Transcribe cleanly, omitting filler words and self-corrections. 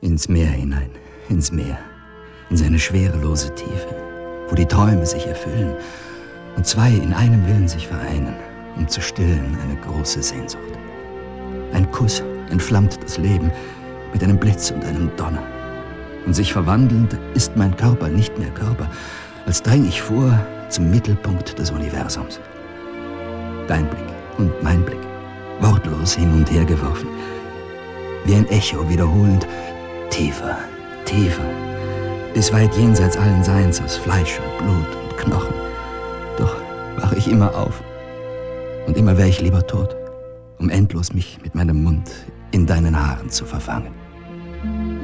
Ins Meer hinein, ins Meer, in seine schwerelose Tiefe, wo die Träume sich erfüllen und zwei in einem Willen sich vereinen, um zu stillen eine große Sehnsucht. Ein Kuss entflammt das Leben mit einem Blitz und einem Donner. Und sich verwandelnd ist mein Körper nicht mehr Körper, als dräng ich vor zum Mittelpunkt des Universums. Dein Blick und mein Blick, wortlos hin und her geworfen, wie ein Echo wiederholend, tiefer, tiefer, bis weit jenseits allen Seins aus Fleisch und Blut und Knochen. Doch wache ich immer auf und immer wär ich lieber tot, um endlos mich mit meinem Mund in deinen Haaren zu verfangen.